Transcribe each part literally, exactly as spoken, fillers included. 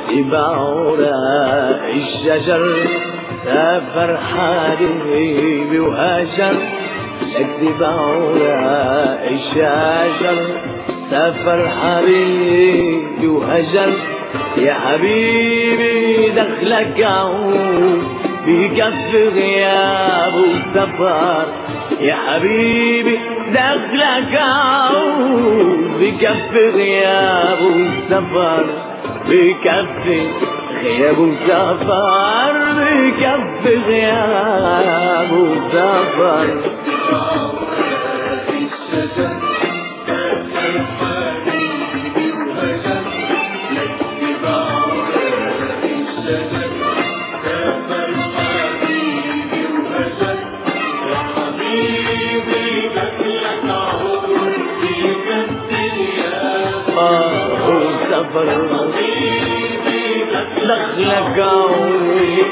بعوراء الشجر سافر حبيبي وهجر، لك بعوراء الشجر سافر حبيبي وهجر. يا حبيبي دخلك عود بكف غياب وسفر، يا حبيبي دخلك عود بكف غياب وسفر، بكف غياب وسفر، بكف غياب وسفر. دخلك عود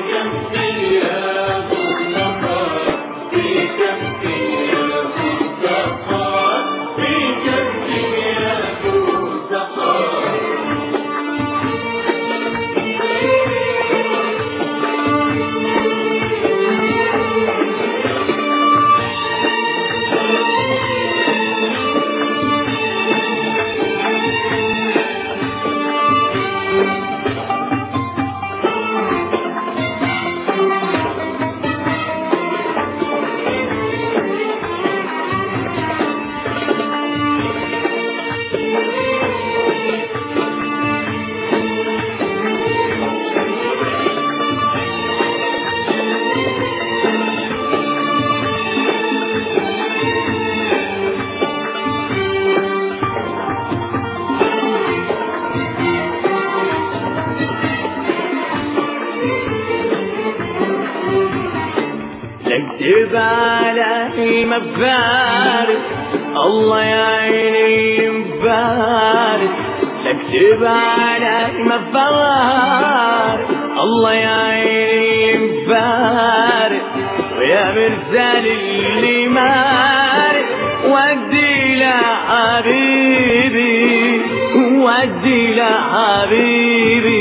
اكتب علي مبارك الله يا عيني مبارك، اكتب علي مبارك الله يا عيني مبارك، ويا مرسال اللي مارك ودي لحبيبي، ودي لحبيبي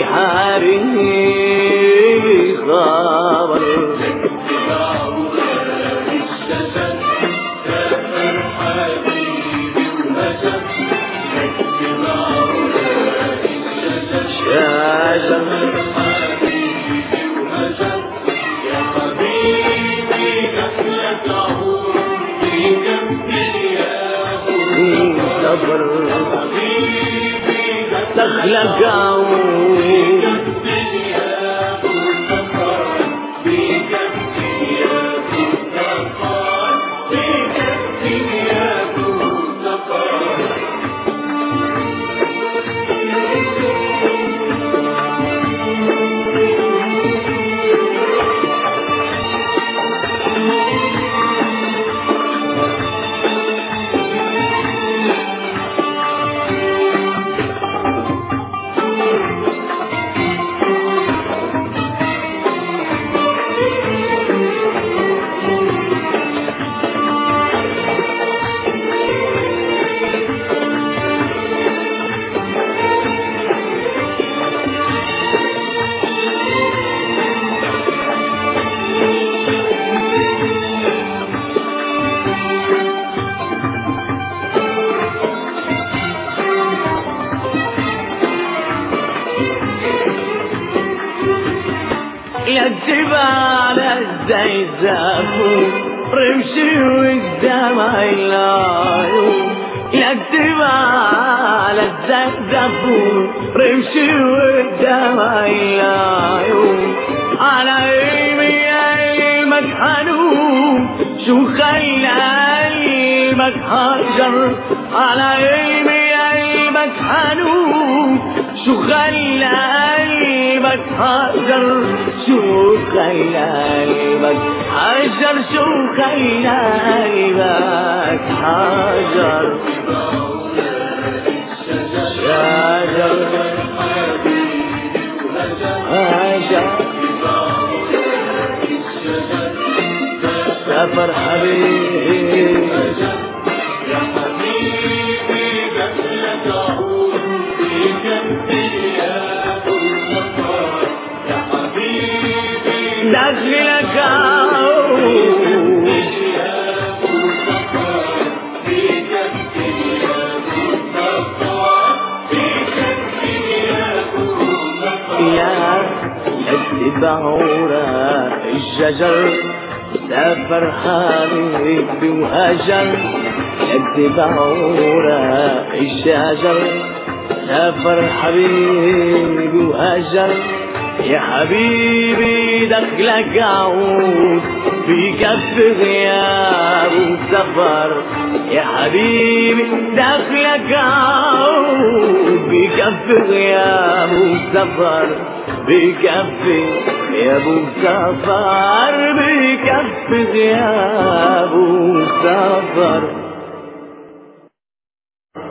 حبيبي خبر. دخلك عود يكتب على الزيزفون رمشي والدمع العيون، يكتب على الزيزفون رمشي والدمع العيون، على قلبي قلبك حنون شو خلى قلبك حجر، على قلبي قلبك حنون شو خلى قلبك حجر، شو خلى قلبك حجر، شو خلى قلبك حجر. شجر حجر سافر حبيبي يا حبيبي دخلك عود في جنبي يا الشجر سافر حبيبي وهجر يكتب عورة الشجر سافر حبيبي وهجر يا حبيبي دخلك عود في كف غياب وسفر يا حبيبي دخلك عود في كف غياب وسفر بكف غياب وسفر بكف غياب